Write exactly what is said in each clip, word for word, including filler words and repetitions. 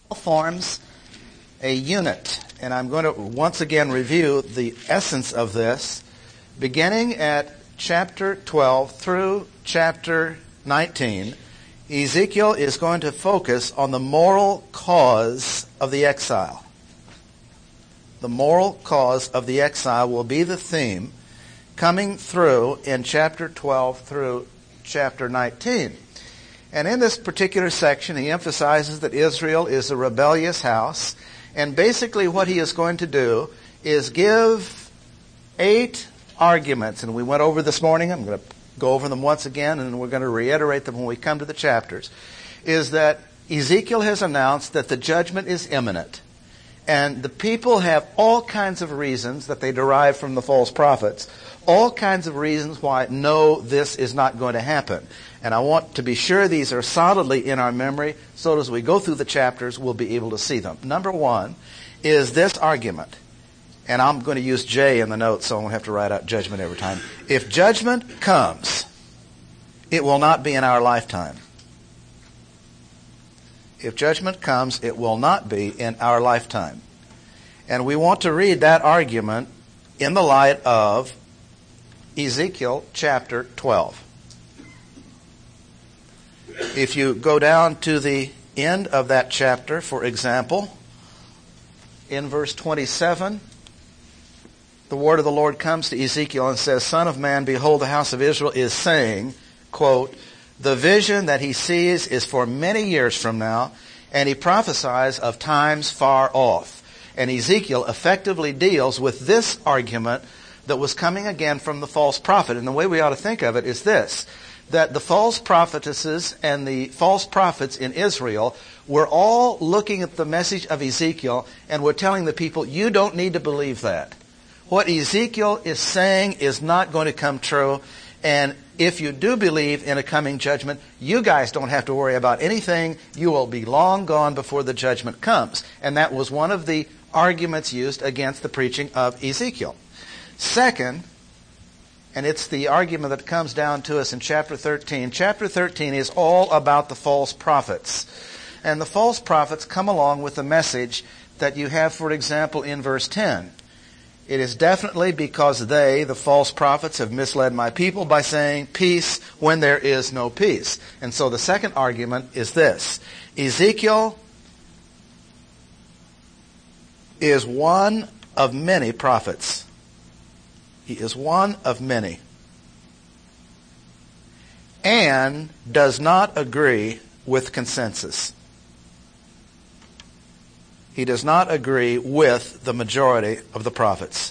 forms a unit, and I'm going to once again review the essence of this, beginning at chapter twelve through chapter nineteen. Ezekiel is going to focus on the moral cause of the exile. The moral cause of the exile will be the theme coming through in chapter twelve through chapter nineteen. And in this particular section, he emphasizes that Israel is a rebellious house. And basically what he is going to do is give eight arguments. And we went over this morning. I'm going to go over them once again, and we're going to reiterate them when we come to the chapters. Is that Ezekiel has announced that the judgment is imminent. And the people have all kinds of reasons that they derive from the false prophets. All kinds of reasons why, no, this is not going to happen. And I want to be sure these are solidly in our memory, so as we go through the chapters, we'll be able to see them. Number one is this argument. And I'm going to use J in the notes, so I won't have to write out judgment every time. If judgment comes, it will not be in our lifetime. If judgment comes, it will not be in our lifetime. And we want to read that argument in the light of Ezekiel chapter twelve. If you go down to the end of that chapter, for example, in verse twenty-seven, the word of the Lord comes to Ezekiel and says, Son of man, behold, the house of Israel is saying, quote, the vision that he sees is for many years from now, and he prophesies of times far off. And Ezekiel effectively deals with this argument that was coming again from the false prophet. And the way we ought to think of it is this, that the false prophetesses and the false prophets in Israel were all looking at the message of Ezekiel and were telling the people, you don't need to believe that. What Ezekiel is saying is not going to come true, and if you do believe in a coming judgment, you guys don't have to worry about anything. You will be long gone before the judgment comes. And that was one of the arguments used against the preaching of Ezekiel. Second, and it's the argument that comes down to us in chapter thirteen. Chapter thirteen is all about the false prophets. And the false prophets come along with the message that you have, for example, in verse ten. It is definitely because they, the false prophets, have misled my people by saying peace when there is no peace. And so the second argument is this. Ezekiel is one of many prophets. He is one of many. And does not agree with consensus. He does not agree with the majority of the prophets.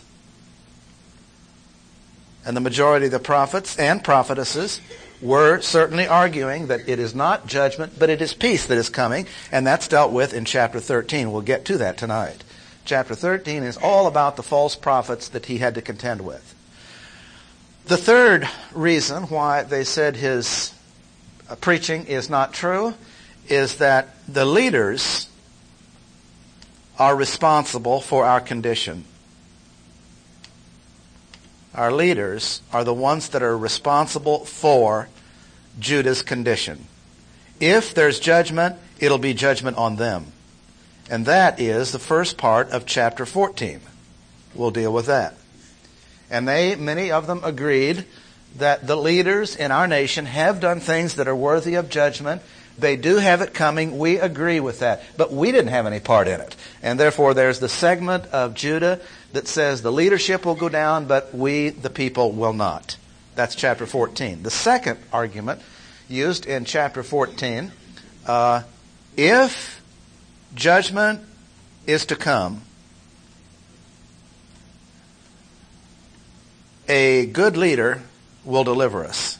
And the majority of the prophets and prophetesses were certainly arguing that it is not judgment, but it is peace that is coming. And that's dealt with in chapter thirteen. We'll get to that tonight. Chapter thirteen is all about the false prophets that he had to contend with. The third reason why they said his preaching is not true is that the leaders are responsible for our condition. Our leaders are the ones that are responsible for Judah's condition. If there's judgment, it'll be judgment on them. And that is the first part of chapter fourteen. We'll deal with that. And they, many of them agreed that the leaders in our nation have done things that are worthy of judgment. They do have it coming. We agree with that. But we didn't have any part in it. And therefore there's the segment of Judah that says the leadership will go down, but we, the people, will not. That's chapter fourteen. The second argument used in chapter fourteen, uh, if judgment is to come, a good leader will deliver us.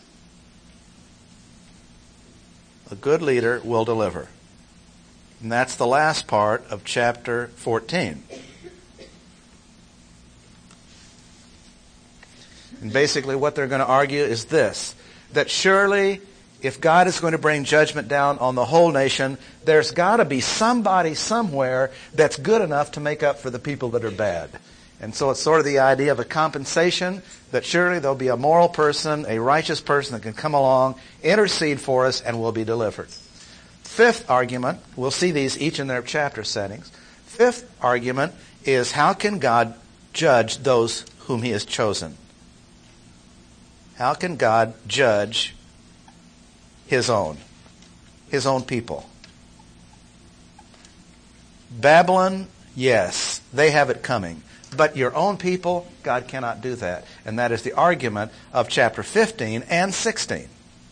A good leader will deliver. And that's the last part of chapter fourteen. And basically what they're going to argue is this, that surely if God is going to bring judgment down on the whole nation, there's got to be somebody somewhere that's good enough to make up for the people that are bad. And so it's sort of the idea of a compensation, that surely there'll be a moral person, a righteous person that can come along, intercede for us, and we'll be delivered. Fifth argument, we'll see these each in their chapter settings. Fifth argument is, how can God judge those whom he has chosen? How can God judge his own, his own people? Babylon, yes, they have it coming. But your own people, God cannot do that. And that is the argument of chapter fifteen and sixteen.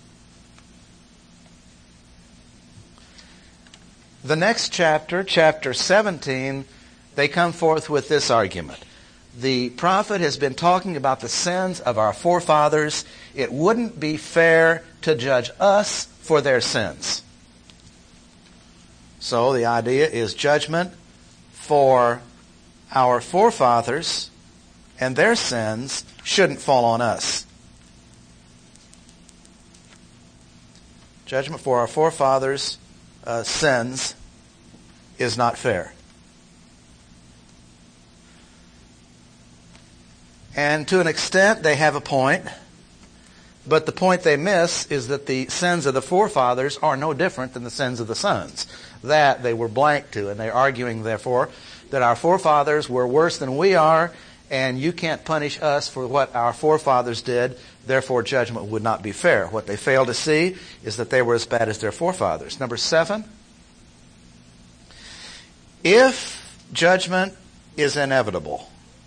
The next chapter, chapter seventeen, they come forth with this argument. The prophet has been talking about the sins of our forefathers. It wouldn't be fair to judge us for their sins. So the idea is judgment for our forefathers and their sins shouldn't fall on us. Judgment for our forefathers' uh, sins is not fair. And to an extent, they have a point. But the point they miss is that the sins of the forefathers are no different than the sins of the sons. That they were blank to. And they're arguing, therefore, that our forefathers were worse than we are, and you can't punish us for what our forefathers did. Therefore, judgment would not be fair. What they fail to see is that they were as bad as their forefathers. Number seven, if judgment is inevitable,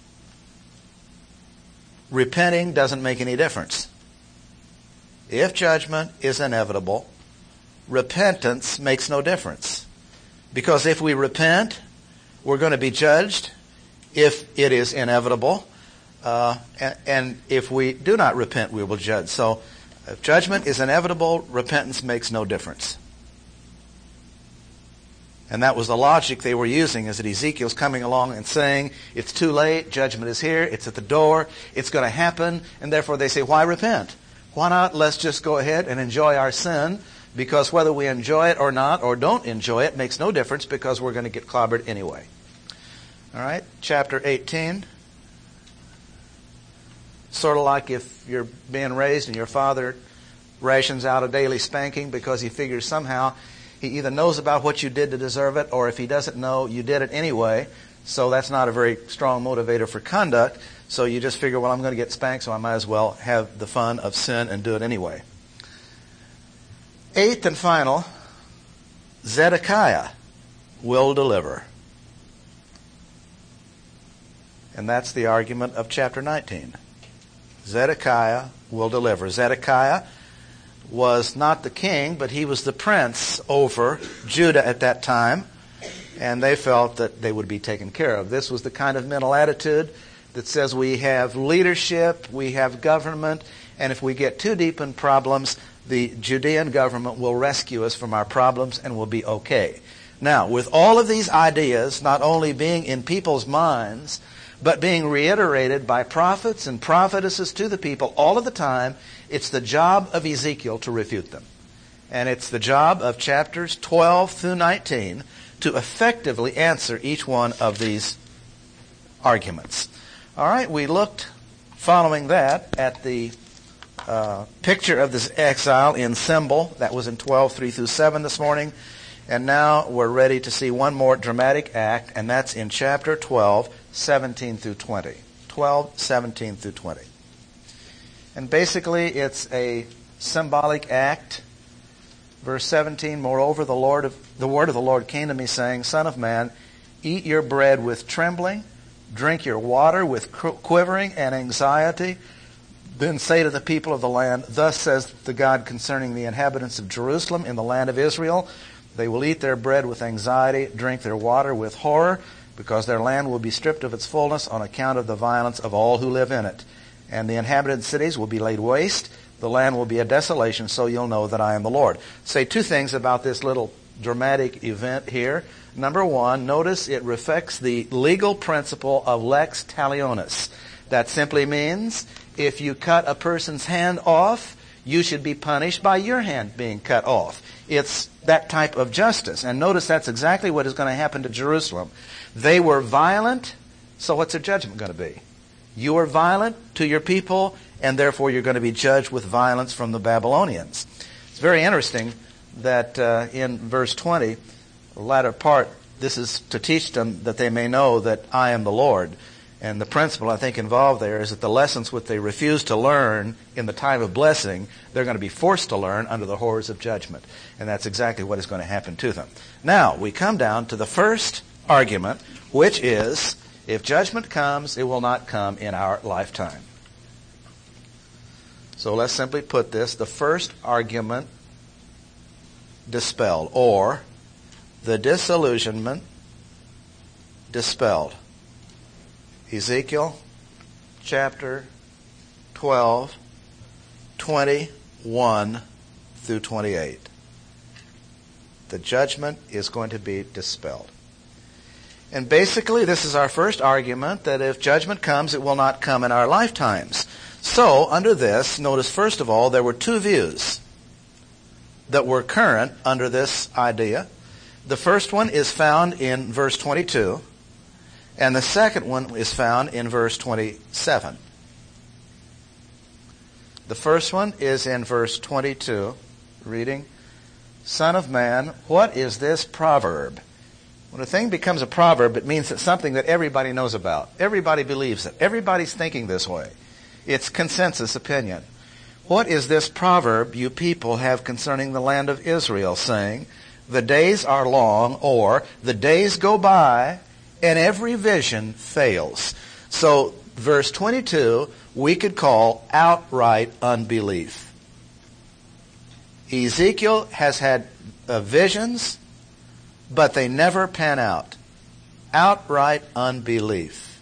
repenting doesn't make any difference. If judgment is inevitable, repentance makes no difference. Because if we repent, we're going to be judged if it is inevitable. Uh, and, and if we do not repent, we will judge. So if judgment is inevitable, repentance makes no difference. And that was the logic they were using, is that Ezekiel's coming along and saying, it's too late, judgment is here, it's at the door, it's going to happen, and therefore they say, why repent? Why not let's just go ahead and enjoy our sin, because whether we enjoy it or not, or don't enjoy it, makes no difference, because we're going to get clobbered anyway. All right, chapter eighteen. Sort of like if you're being raised and your father rations out a daily spanking because he figures somehow he either knows about what you did to deserve it, or if he doesn't know, you did it anyway. So that's not a very strong motivator for conduct. So you just figure, well, I'm going to get spanked, so I might as well have the fun of sin and do it anyway. Eighth and final, Zedekiah will deliver. And that's the argument of chapter nineteen. Zedekiah will deliver. Zedekiah was not the king, but he was the prince over Judah at that time, and they felt that they would be taken care of. This was the kind of mental attitude that says we have leadership, we have government, and if we get too deep in problems, the Judean government will rescue us from our problems and we'll be okay. Now, with all of these ideas not only being in people's minds, but being reiterated by prophets and prophetesses to the people all of the time, it's the job of Ezekiel to refute them. And it's the job of chapters twelve through nineteen to effectively answer each one of these arguments. All right, we looked, following that, at the uh, picture of this exile in symbol. That was in twelve, three through seven this morning. And now we're ready to see one more dramatic act, and that's in chapter twelve, seventeen through twenty. twelve, seventeen through twenty. And basically it's a symbolic act. Verse seventeen, moreover, the Lord of, the word of the Lord came to me, saying, Son of man, eat your bread with trembling, drink your water with quivering and anxiety. Then say to the people of the land, Thus says the God concerning the inhabitants of Jerusalem in the land of Israel, they will eat their bread with anxiety, drink their water with horror, because their land will be stripped of its fullness on account of the violence of all who live in it. And the inhabited cities will be laid waste. The land will be a desolation, so you'll know that I am the Lord. Say two things about this little dramatic event here. Number one, notice it reflects the legal principle of lex talionis. That simply means if you cut a person's hand off, you should be punished by your hand being cut off. It's that type of justice. And notice that's exactly what is going to happen to Jerusalem. They were violent, so what's their judgment going to be? You are violent to your people, and therefore you're going to be judged with violence from the Babylonians. It's very interesting that uh, in verse twenty, the latter part, this is to teach them that they may know that I am the Lord. And the principle, I think, involved there is that the lessons which they refuse to learn in the time of blessing, they're going to be forced to learn under the horrors of judgment. And that's exactly what is going to happen to them. Now, we come down to the first argument, which is, if judgment comes, it will not come in our lifetime. So let's simply put this, the first argument dispelled, or the disillusionment dispelled. Ezekiel chapter twelve, twenty-one through twenty-eight. The judgment is going to be dispelled. And basically, this is our first argument, that if judgment comes, it will not come in our lifetimes. So, under this, notice first of all, there were two views that were current under this idea. The first one is found in verse twenty-two, and the second one is found in verse twenty-seven. The first one is in verse twenty-two, reading, Son of man, what is this proverb? When a thing becomes a proverb, it means it's something that everybody knows about. Everybody believes it. Everybody's thinking this way. It's consensus opinion. What is this proverb you people have concerning the land of Israel, saying, the days are long, or the days go by, and every vision fails? So, verse twenty-two, we could call outright unbelief. Ezekiel has had uh, visions, but they never pan out. Outright unbelief.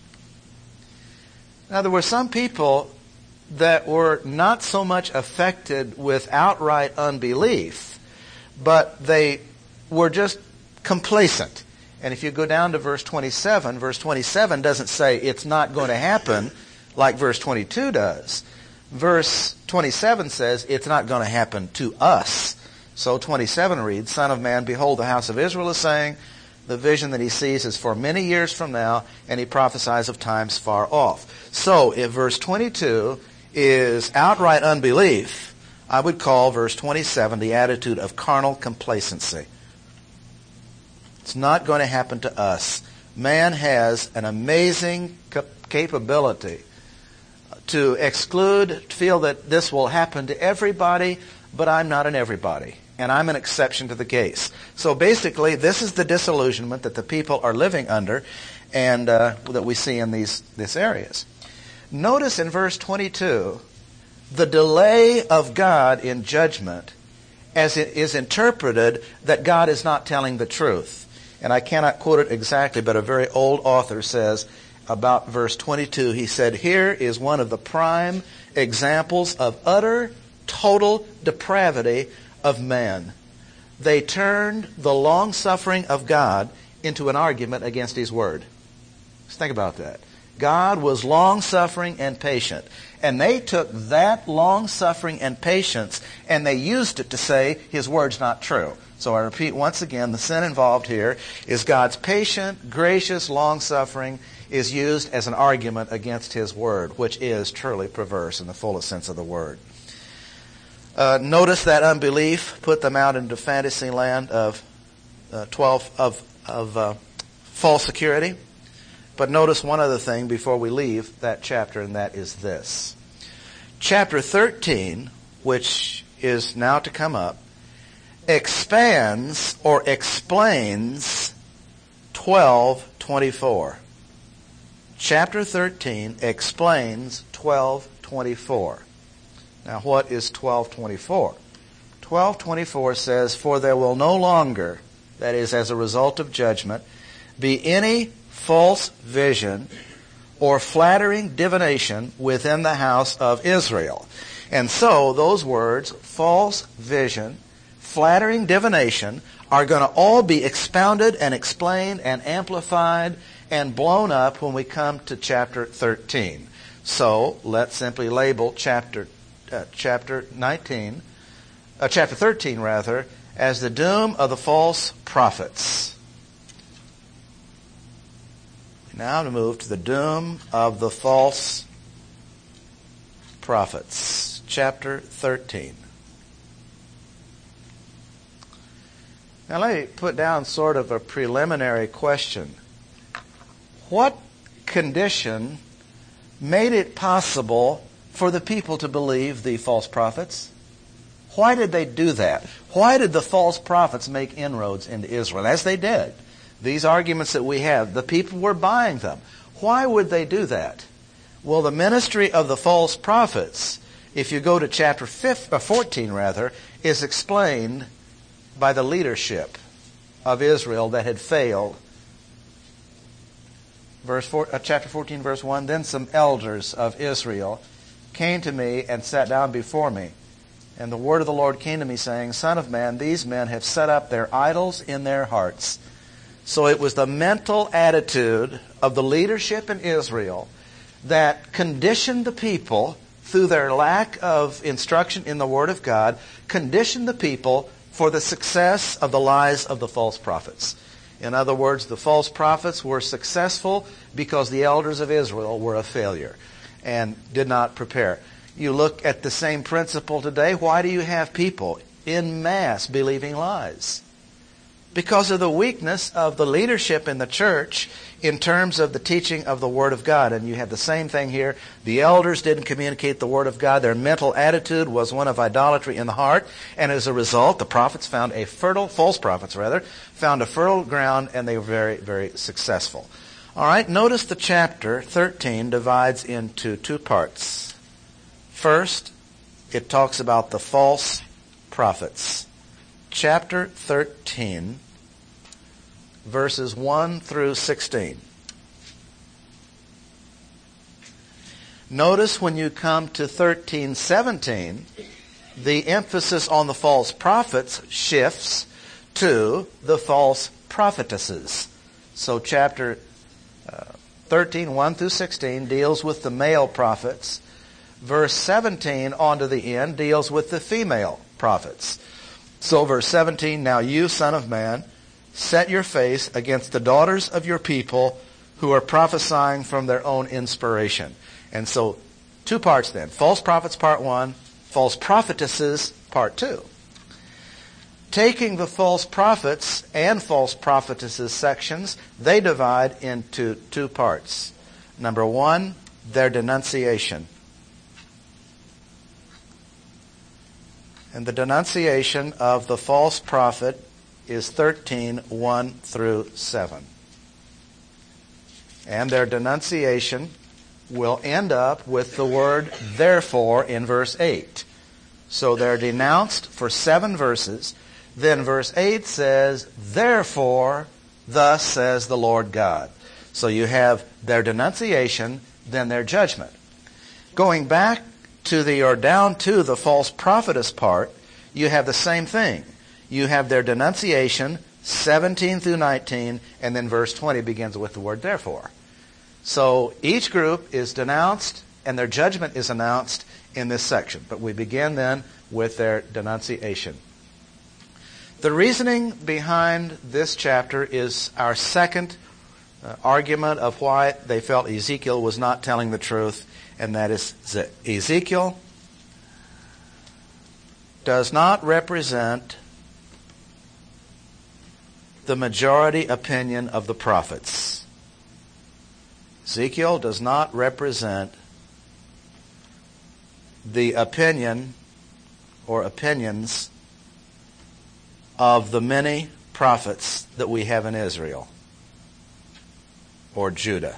Now, there were some people that were not so much affected with outright unbelief, but they were just complacent. And if you go down to verse twenty-seven, verse twenty-seven doesn't say it's not going to happen like verse twenty-two does. Verse twenty-seven says it's not going to happen to us. So twenty-seven reads, Son of man, behold, the house of Israel is saying, the vision that he sees is for many years from now, and he prophesies of times far off. So if verse twenty-two is outright unbelief, I would call verse twenty-seven the attitude of carnal complacency. It's not going to happen to us. Man has an amazing cap- capability to exclude, feel that this will happen to everybody, but I'm not an everybody, and I'm an exception to the case. So basically, this is the disillusionment that the people are living under, and uh, that we see in these, these areas. Notice in verse twenty-two, the delay of God in judgment as it is interpreted that God is not telling the truth. And I cannot quote it exactly, but a very old author says about verse twenty-two, he said, here is one of the prime examples of utter, total depravity of man. They turned the long-suffering of God into an argument against His Word. Just think about that. God was long-suffering and patient. And they took that long-suffering and patience and they used it to say His Word's not true. So I repeat once again, the sin involved here is God's patient, gracious, long-suffering is used as an argument against His Word, which is truly perverse in the fullest sense of the word. Uh, notice that unbelief put them out into fantasy land of uh, twelve of of uh, false security. But notice one other thing before we leave that chapter, and that is this. Chapter thirteen, which is now to come up, expands or explains twelve twenty-four. Chapter thirteen explains twelve twenty-four. Now, what is twelve twenty-four? twelve twenty-four says, for there will no longer, that is, as a result of judgment, be any false vision or flattering divination within the house of Israel. And so, those words, false vision, flattering divination, are going to all be expounded and explained and amplified and blown up when we come to chapter thirteen. So, let's simply label chapter Uh, chapter nineteen, uh, chapter thirteen rather, as the doom of the false prophets. Now to move to the doom of the false prophets. Chapter thirteen. Now let me put down sort of a preliminary question. What condition made it possible for the people to believe the false prophets? Why did they do that? Why did the false prophets make inroads into Israel? As they did. These arguments that we have, the people were buying them. Why would they do that? Well, the ministry of the false prophets, if you go to chapter fourteen, rather, is explained by the leadership of Israel that had failed. Verse four, uh, chapter fourteen, verse one, then some elders of Israel came to me and sat down before me. And the word of the Lord came to me, saying, Son of man, these men have set up their idols in their hearts. So it was the mental attitude of the leadership in Israel that conditioned the people through their lack of instruction in the Word of God, conditioned the people for the success of the lies of the false prophets. In other words, the false prophets were successful because the elders of Israel were a failure and did not prepare. You look at the same principle today. Why do you have people in mass believing lies? Because of the weakness of the leadership in the church in terms of the teaching of the Word of God. And you have the same thing here. The elders didn't communicate the Word of God. Their mental attitude was one of idolatry in the heart. And as a result, the prophets found a fertile, false prophets rather, found a fertile ground, and they were very, very successful. All right, notice the chapter thirteen divides into two parts. First, it talks about the false prophets. Chapter thirteen, verses one through sixteen. Notice when you come to thirteen seventeen, the emphasis on the false prophets shifts to the false prophetesses. So chapter uh, thirteen, one through sixteen deals with the male prophets. Verse seventeen on to the end deals with the female prophets. So verse seventeen, now you, son of man, set your face against the daughters of your people who are prophesying from their own inspiration. And so two parts then. False prophets part one, false prophetesses part two. Taking the false prophets and false prophetesses sections, they divide into two parts. Number one, their denunciation. And the denunciation of the false prophet is thirteen, one through seven. And their denunciation will end up with the word therefore in verse eight. So they're denounced for seven verses. Then verse eight says, therefore, thus says the Lord God. So you have their denunciation, then their judgment. Going back to the, or down to the false prophetess part, you have the same thing. You have their denunciation, seventeen through nineteen, and then verse twenty begins with the word therefore. So each group is denounced, and their judgment is announced in this section. But we begin then with their denunciation. The reasoning behind this chapter is our second uh, argument of why they felt Ezekiel was not telling the truth. And that is that Ezekiel does not represent the majority opinion of the prophets. Ezekiel does not represent the opinion or opinions of the many prophets that we have in Israel or Judah.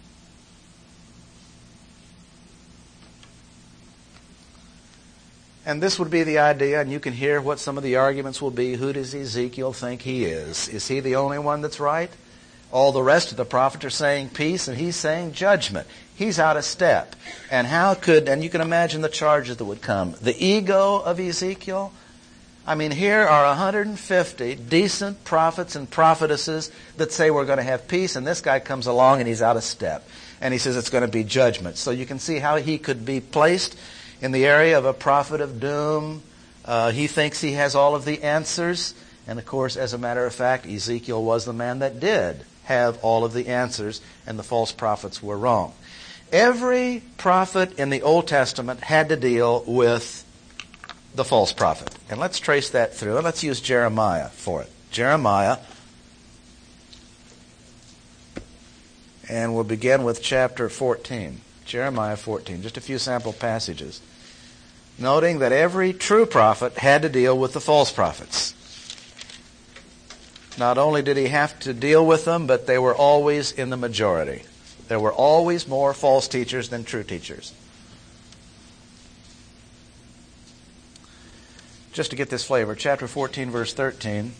And this would be the idea, and you can hear what some of the arguments will be. Who does Ezekiel think he is? Is he the only one that's right? All the rest of the prophets are saying peace, and he's saying judgment. He's out of step. And how could, and you can imagine the charges that would come. The ego of Ezekiel. I mean, here are one hundred fifty decent prophets and prophetesses that say we're going to have peace, and this guy comes along and he's out of step. And he says it's going to be judgment. So you can see how he could be placed in the area of a prophet of doom. Uh, he thinks he has all of the answers. And of course, as a matter of fact, Ezekiel was the man that did have all of the answers, and the false prophets were wrong. Every prophet in the Old Testament had to deal with the false prophet. And let's trace that through. And let's use Jeremiah for it. Jeremiah. And we'll begin with chapter fourteen. Jeremiah fourteen, just a few sample passages. Noting that every true prophet had to deal with the false prophets. Not only did he have to deal with them, but they were always in the majority. There were always more false teachers than true teachers. Just to get this flavor, chapter fourteen, verse thirteen.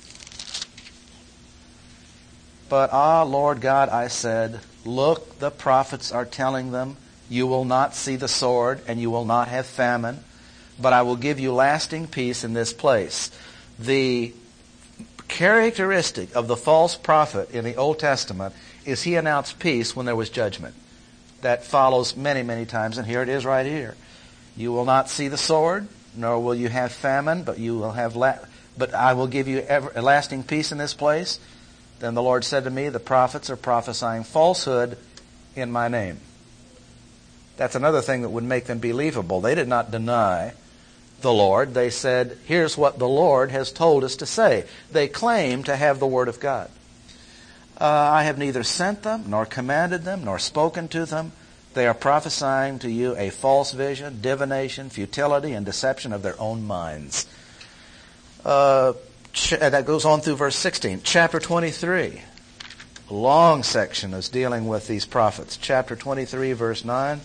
But, ah, Lord God, I said, look, the prophets are telling them, you will not see the sword, and you will not have famine, but I will give you lasting peace in this place. The characteristic of the false prophet in the Old Testament is he announced peace when there was judgment. That follows many, many times, and here it is right here. You will not see the sword, nor will you have famine, but you will have, la- but I will give you everlasting peace in this place. Then the Lord said to me, the prophets are prophesying falsehood in my name. That's another thing that would make them believable. They did not deny the Lord. They said, here's what the Lord has told us to say. They claim to have the Word of God. Uh, I have neither sent them, nor commanded them, nor spoken to them. They are prophesying to you a false vision, divination, futility, and deception of their own minds. Uh, ch- that goes on through verse sixteen. Chapter twenty-three. A long section is dealing with these prophets. Chapter twenty-three, verse nine.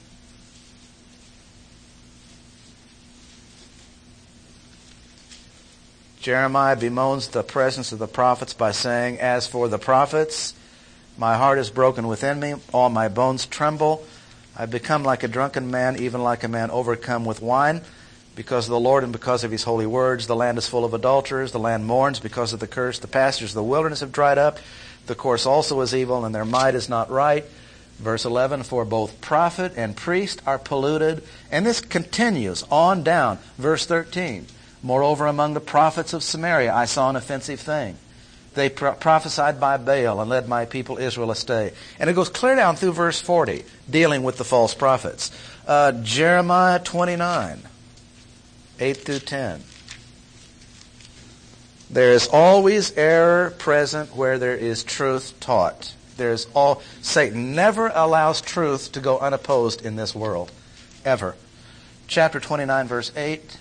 Jeremiah bemoans the presence of the prophets by saying, as for the prophets, my heart is broken within me, all my bones tremble. I've become like a drunken man, even like a man overcome with wine. Because of the Lord and because of his holy words, the land is full of adulterers. The land mourns because of the curse. The pastures of the wilderness have dried up. The course also is evil, and their might is not right. Verse eleven, for both prophet and priest are polluted. And this continues on down. Verse thirteen, moreover, among the prophets of Samaria I saw an offensive thing. They pro- prophesied by Baal and led my people Israel astray. And it goes clear down through verse forty, dealing with the false prophets. Uh, Jeremiah twenty-nine, eight through ten. There is always error present where there is truth taught. There's all Satan never allows truth to go unopposed in this world, ever. Chapter twenty-nine, verse eight.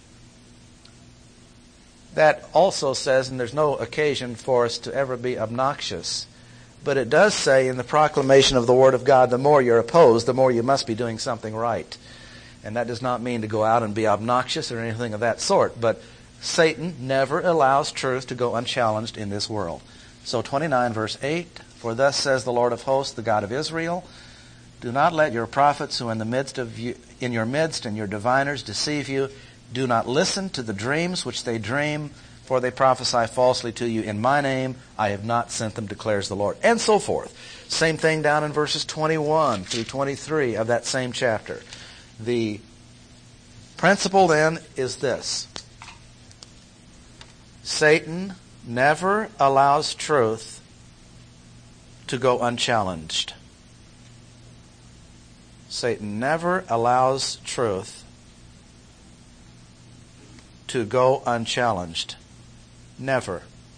That also says, and there's no occasion for us to ever be obnoxious, but it does say in the proclamation of the Word of God, the more you're opposed, the more you must be doing something right. And that does not mean to go out and be obnoxious or anything of that sort, but Satan never allows truth to go unchallenged in this world. So twenty-nine, verse eight, for thus says the Lord of hosts, the God of Israel, do not let your prophets who in the midst of you, in your midst and your diviners deceive you. Do not listen to the dreams which they dream, for they prophesy falsely to you in my name. I have not sent them, declares the Lord. And so forth. Same thing down in verses twenty-one through twenty-three of that same chapter. The principle then is this. Satan never allows truth to go unchallenged. Satan never allows truth to go unchallenged. Never.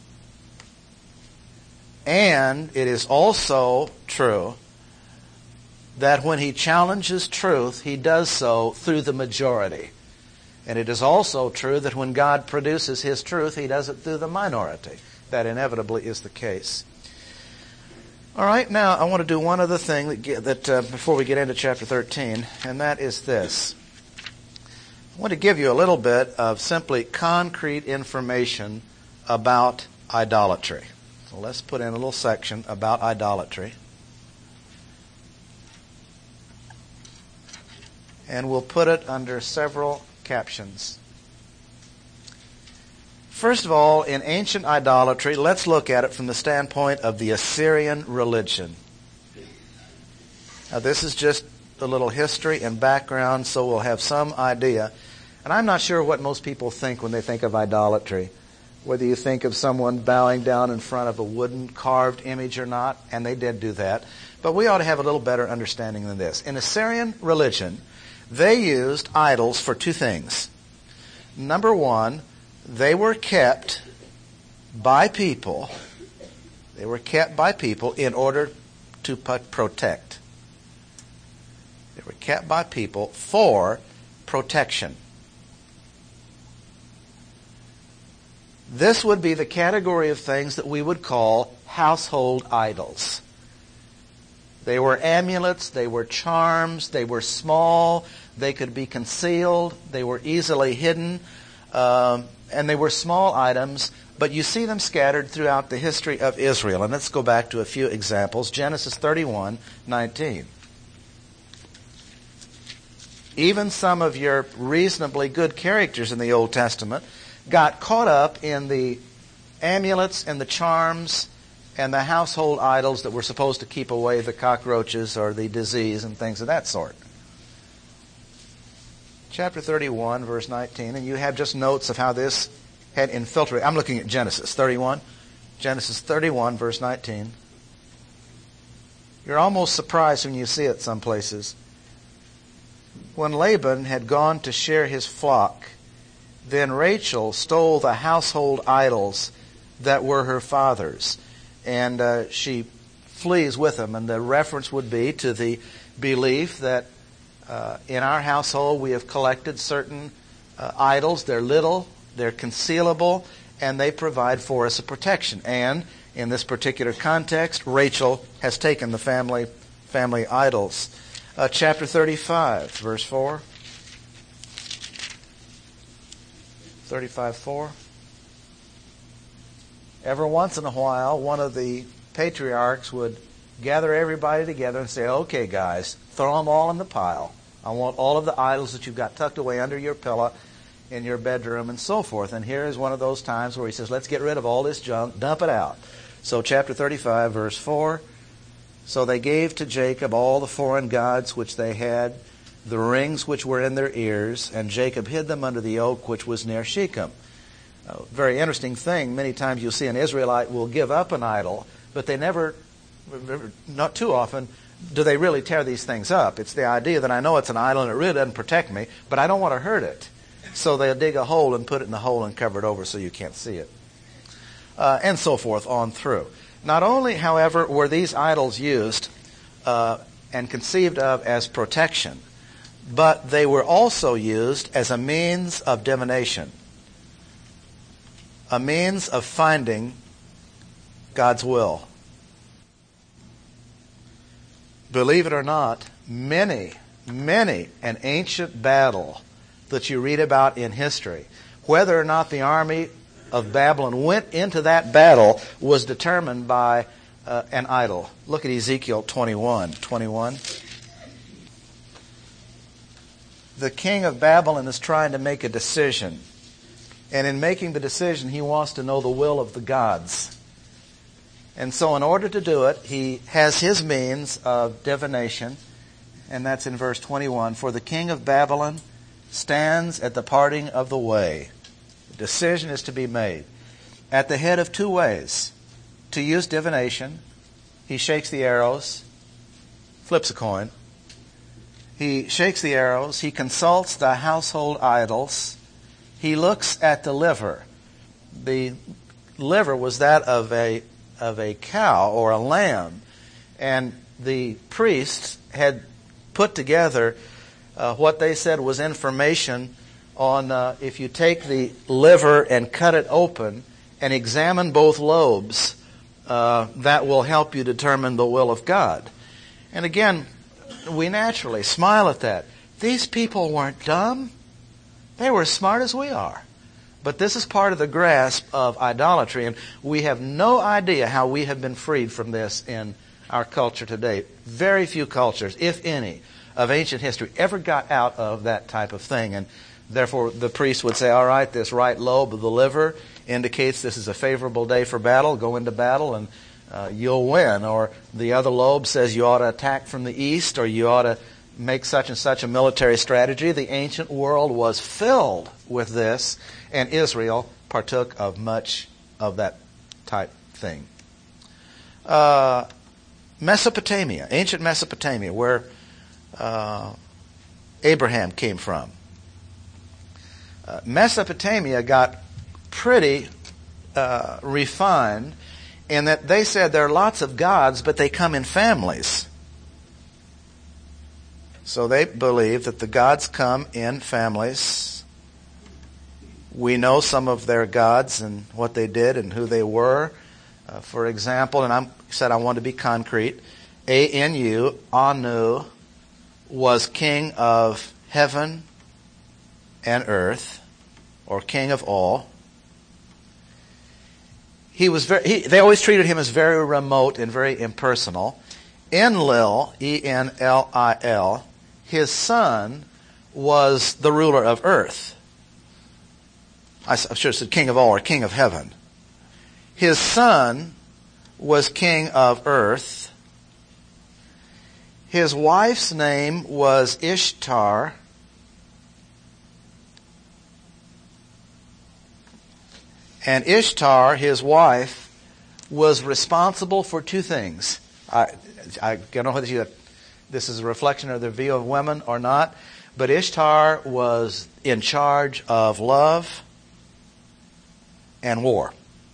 And it is also true that when he challenges truth, he does so through the majority. And it is also true that when God produces his truth, he does it through the minority. That inevitably is the case. All right, now I want to do one other thing that, get, that uh, before we get into chapter thirteen, and that is this. I want to give you a little bit of simply concrete information about idolatry. So let's put in a little section about idolatry. And we'll put it under several captions. First of all, in ancient idolatry, let's look at it from the standpoint of the Assyrian religion. Now, this is just a little history and background, so we'll have some idea. And I'm not sure what most people think when they think of idolatry. Whether you think of someone bowing down in front of a wooden carved image or not, and they did do that. But we ought to have a little better understanding than this. In Assyrian religion, they used idols for two things. Number one, they were kept by people. They were kept by people in order to protect. They were kept by people for protection. This would be the category of things that we would call household idols. They were amulets, they were charms, they were small, they could be concealed, they were easily hidden, um, and they were small items, but you see them scattered throughout the history of Israel. And let's go back to a few examples. Genesis thirty-one nineteen. Even some of your reasonably good characters in the Old Testament got caught up in the amulets and the charms and the household idols that were supposed to keep away the cockroaches or the disease and things of that sort. Chapter thirty-one, verse nineteen, and you have just notes of how this had infiltrated. I'm looking at Genesis thirty-one. Genesis thirty-one, verse nineteen. You're almost surprised when you see it some places. When Laban had gone to share his flock, then Rachel stole the household idols that were her father's. And uh, she flees with them. And the reference would be to the belief that uh, in our household we have collected certain uh, idols. They're little, they're concealable, and they provide for us a protection. And in this particular context, Rachel has taken the family family idols. Uh, chapter thirty-five, verse four. thirty-five four. Every once in a while, one of the patriarchs would gather everybody together and say, okay, guys, throw them all in the pile. I want all of the idols that you've got tucked away under your pillow in your bedroom and so forth. And here is one of those times where he says, let's get rid of all this junk, dump it out. So chapter thirty-five, verse four. So they gave to Jacob all the foreign gods which they had, the rings which were in their ears, and Jacob hid them under the oak which was near Shechem. A very interesting thing. Many times you'll see an Israelite will give up an idol, but they never, not too often, do they really tear these things up. It's the idea that I know it's an idol and it really doesn't protect me, but I don't want to hurt it. So they'll dig a hole and put it in the hole and cover it over so you can't see it. Uh, and so forth on through. Not only, however, were these idols used uh, and conceived of as protection, but they were also used as a means of divination, a means of finding God's will. Believe it or not, many, many an ancient battle that you read about in history, whether or not the army of Babylon went into that battle was determined by uh, an idol. Look at Ezekiel twenty-one. twenty-one. The king of Babylon is trying to make a decision. And in making the decision, he wants to know the will of the gods. And so in order to do it, he has his means of divination. And that's in verse twenty-one. For the king of Babylon stands at the parting of the way. The decision is to be made at the head of two ways. To use divination, he shakes the arrows, flips a coin. He shakes the arrows. He consults the household idols. He looks at the liver. The liver was that of a of a cow or a lamb, and the priests had put together uh, what they said was information on uh, if you take the liver and cut it open and examine both lobes, uh, that will help you determine the will of God. And again, we naturally smile at that. These people weren't dumb. They were as smart as we are. But this is part of the grasp of idolatry, and we have no idea how we have been freed from this in our culture today. Very few cultures, if any, of ancient history ever got out of that type of thing. And therefore, the priest would say, all right, this right lobe of the liver indicates this is a favorable day for battle. Go into battle and uh, you'll win. Or the other lobe says you ought to attack from the east, or you ought to make such and such a military strategy. The ancient world was filled with this, and Israel partook of much of that type thing. Uh, Mesopotamia, ancient Mesopotamia, where uh, Abraham came from. Uh, Mesopotamia got pretty uh, refined in that they said there are lots of gods, but they come in families. So they believe that the gods come in families. We know some of their gods and what they did and who they were. Uh, for example, and I said I want to be concrete, A N U, Anu, was king of heaven and earth, or king of all. He was very, he, they always treated him as very remote and very impersonal. Enlil, E N L I L, his son was the ruler of earth. I should have said king of all or king of heaven. His son was king of earth. His wife's name was Ishtar. And Ishtar, his wife, was responsible for two things. I, I don't know whether you, this is a reflection of the view of women or not, but Ishtar was in charge of love and war.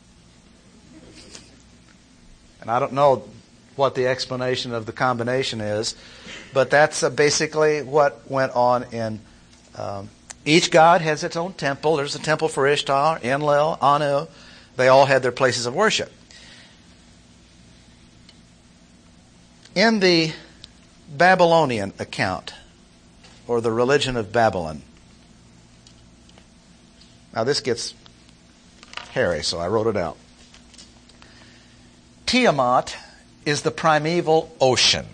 And I don't know what the explanation of the combination is, but that's uh, basically what went on in... Um, each god has its own temple. There's a temple for Ishtar, Enlil, Anu. They all had their places of worship. In the Babylonian account, or the religion of Babylon, now this gets hairy, so I wrote it out. Tiamat is the primeval ocean.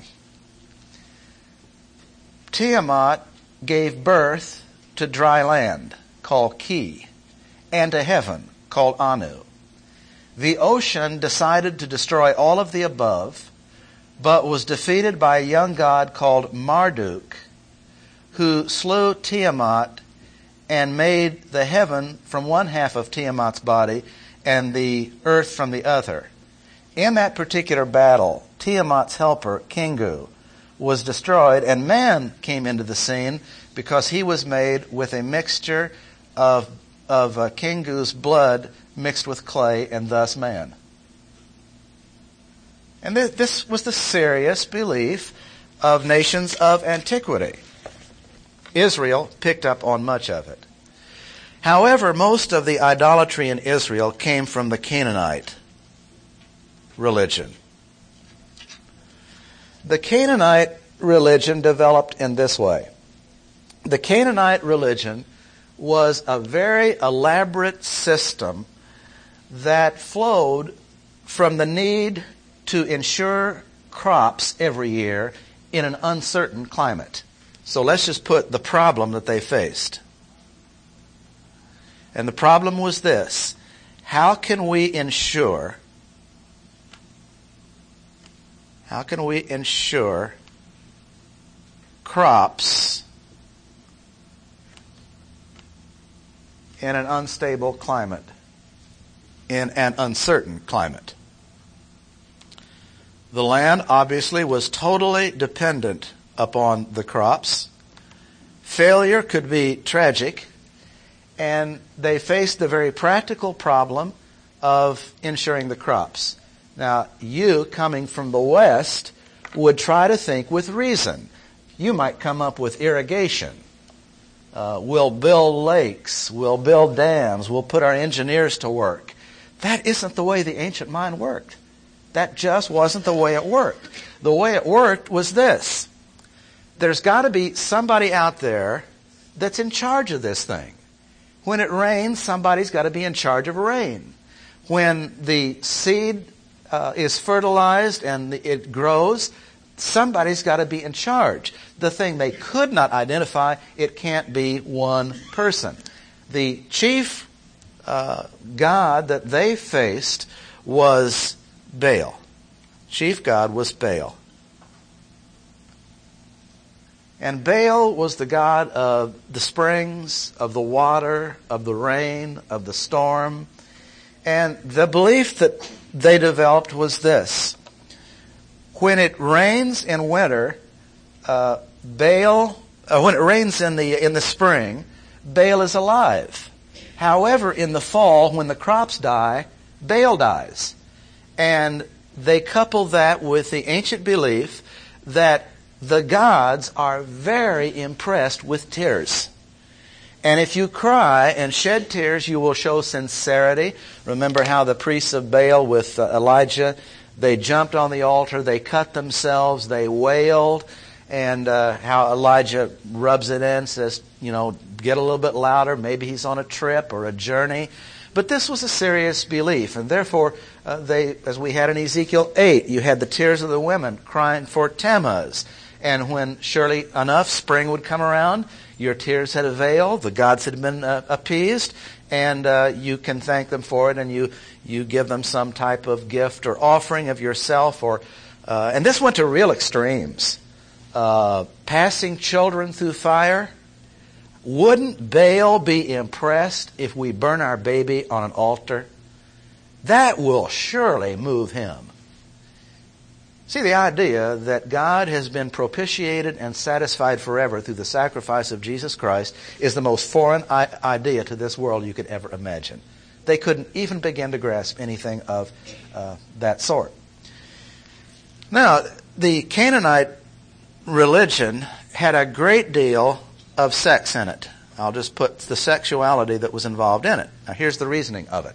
Tiamat gave birth to dry land, called Ki, and to heaven, called Anu. The ocean decided to destroy all of the above, but was defeated by a young god called Marduk, who slew Tiamat and made the heaven from one half of Tiamat's body and the earth from the other. In that particular battle, Tiamat's helper, Kingu, was destroyed, and man came into the scene because he was made with a mixture of, of uh, Kingu's blood mixed with clay, and thus man. And th- this was the serious belief of nations of antiquity. Israel picked up on much of it. However, most of the idolatry in Israel came from the Canaanite religion. The Canaanite religion developed in this way. The Canaanite religion was a very elaborate system that flowed from the need to ensure crops every year in an uncertain climate. So let's just put the problem that they faced. And the problem was this: how can we ensure how can we ensure crops in an unstable climate, in an uncertain climate? The land obviously was totally dependent upon the crops. Failure could be tragic, and they faced the very practical problem of ensuring the crops. Now, you, coming from the West, would try to think with reason. You might come up with irrigation. Uh, we'll build lakes. We'll build dams. We'll put our engineers to work. That isn't the way the ancient mind worked. That just wasn't the way it worked. The way it worked was this: there's got to be somebody out there that's in charge of this thing. When it rains, somebody's got to be in charge of rain. When the seed uh, is fertilized and it grows, somebody's got to be in charge. The thing they could not identify, it can't be one person. The chief uh, god that they faced was Baal. Chief god was Baal. And Baal was the god of the springs, of the water, of the rain, of the storm. And the belief that they developed was this: when it rains in winter, uh, Baal, uh, when it rains in the in the spring, Baal is alive. However, in the fall, when the crops die, Baal dies. And they couple that with the ancient belief that the gods are very impressed with tears. And if you cry and shed tears, you will show sincerity. Remember how the priests of Baal with uh, Elijah, they jumped on the altar, they cut themselves, they wailed, and uh, how Elijah rubs it in, says, you know, get a little bit louder, maybe he's on a trip or a journey. But this was a serious belief, and therefore, uh, they, as we had in Ezekiel eight, you had the tears of the women crying for Tammuz. And when, surely enough, spring would come around, your tears had availed, the gods had been uh, appeased, and uh, you can thank them for it, and you, you give them some type of gift or offering of yourself. Or uh, and this went to real extremes. Uh, passing children through fire. Wouldn't Baal be impressed if we burn our baby on an altar? That will surely move him. See, the idea that God has been propitiated and satisfied forever through the sacrifice of Jesus Christ is the most foreign I- idea to this world you could ever imagine. They couldn't even begin to grasp anything of uh, that sort. Now, the Canaanite religion had a great deal of sex in it. I'll just put the sexuality that was involved in it. Now, here's the reasoning of it.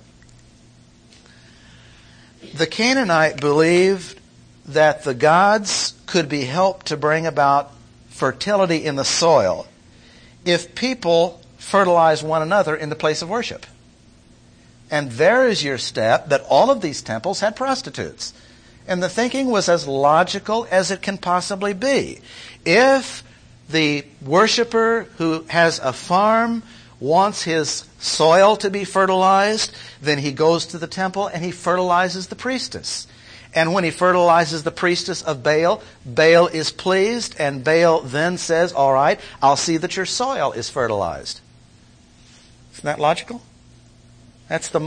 The Canaanite believed that the gods could be helped to bring about fertility in the soil if people fertilize one another in the place of worship. And there is your step that all of these temples had prostitutes. And the thinking was as logical as it can possibly be. If the worshiper who has a farm wants his soil to be fertilized, then he goes to the temple and he fertilizes the priestess. And when he fertilizes the priestess of Baal, Baal is pleased, and Baal then says, all right, I'll see that your soil is fertilized. Isn't that logical? That's the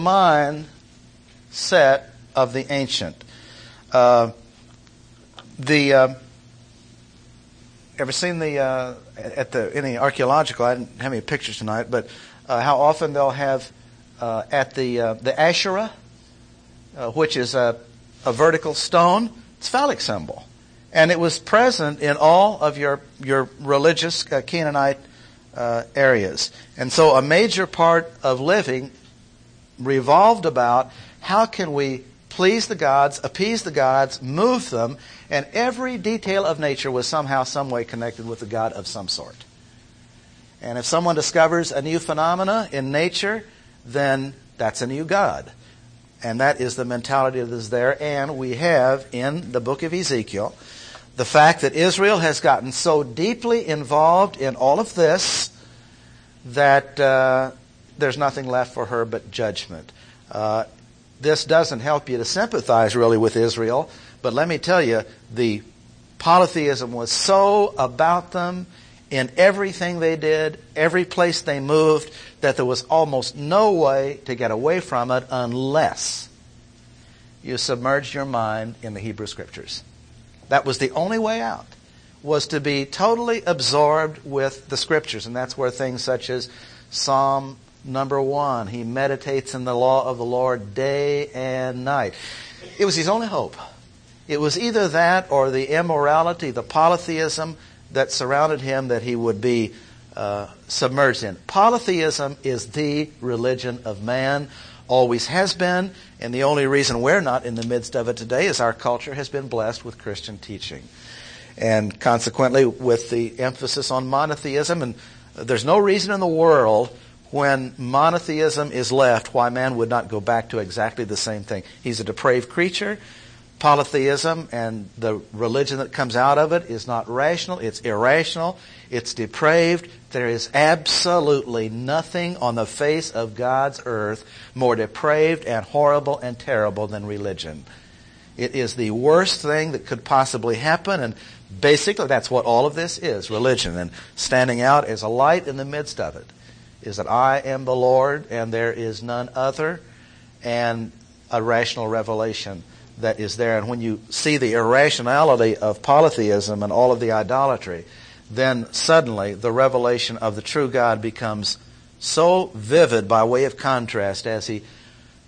mindset of the ancient. Uh, the uh, ever seen the uh, at the any archaeological? I didn't have any pictures tonight, but uh, how often they'll have uh, at the uh, the Asherah, uh, which is a a vertical stone. It's a phallic symbol, and it was present in all of your your religious uh, Canaanite uh, areas. And so, a major part of living revolved about how can we please the gods, appease the gods, move them, and every detail of nature was somehow, some way connected with the God of some sort. And if someone discovers a new phenomena in nature, then that's a new God. And that is the mentality that is there. And we have in the book of Ezekiel the fact that Israel has gotten so deeply involved in all of this that uh, there's nothing left for her but judgment. Uh, this doesn't help you to sympathize really with Israel, but let me tell you, the polytheism was so about them in everything they did, every place they moved, that there was almost no way to get away from it unless you submerged your mind in the Hebrew Scriptures. That was the only way out, was to be totally absorbed with the Scriptures. And that's where things such as Psalm number one, he meditates in the law of the Lord day and night. It was his only hope. It was either that or the immorality, the polytheism that surrounded him that he would be uh, submerged in. Polytheism is the religion of man, always has been, and the only reason we're not in the midst of it today is our culture has been blessed with Christian teaching. And consequently, with the emphasis on monotheism, and there's no reason in the world when monotheism is left why man would not go back to exactly the same thing. He's a depraved creature. Polytheism and the religion that comes out of it is not rational, it's irrational, it's depraved. There is absolutely nothing on the face of God's earth more depraved and horrible and terrible than religion. It is the worst thing that could possibly happen, and basically that's what all of this is, religion. And standing out as a light in the midst of it is that I am the Lord and there is none other, and a rational revelation that is there. And when you see the irrationality of polytheism and all of the idolatry, then suddenly the revelation of the true God becomes so vivid by way of contrast as he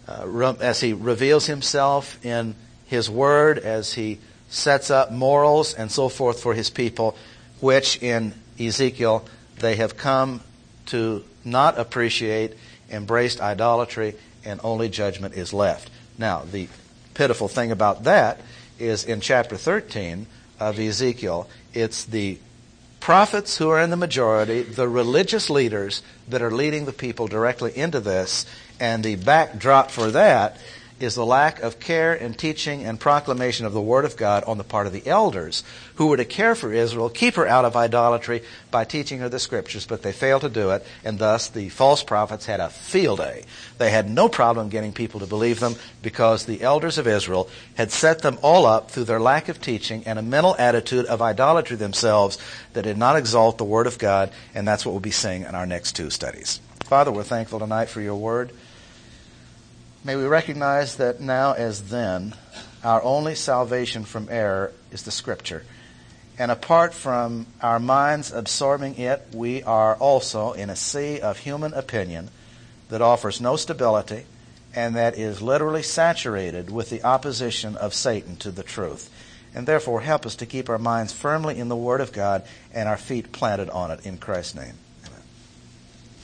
uh, as he reveals himself in his word, as he sets up morals and so forth for his people, which in Ezekiel they have come to not appreciate, embraced idolatry, and only judgment is left. Now, the pitiful thing about that is in chapter thirteen of Ezekiel, it's the prophets who are in the majority, the religious leaders that are leading the people directly into this, and the backdrop for that is the lack of care and teaching and proclamation of the Word of God on the part of the elders who were to care for Israel, keep her out of idolatry by teaching her the Scriptures, but they failed to do it, and thus the false prophets had a field day. They had no problem getting people to believe them because the elders of Israel had set them all up through their lack of teaching and a mental attitude of idolatry themselves that did not exalt the Word of God, and that's what we'll be seeing in our next two studies. Father, we're thankful tonight for your Word. May we recognize that now as then, our only salvation from error is the Scripture. And apart from our minds absorbing it, we are also in a sea of human opinion that offers no stability and that is literally saturated with the opposition of Satan to the truth. And therefore, help us to keep our minds firmly in the Word of God and our feet planted on it in Christ's name.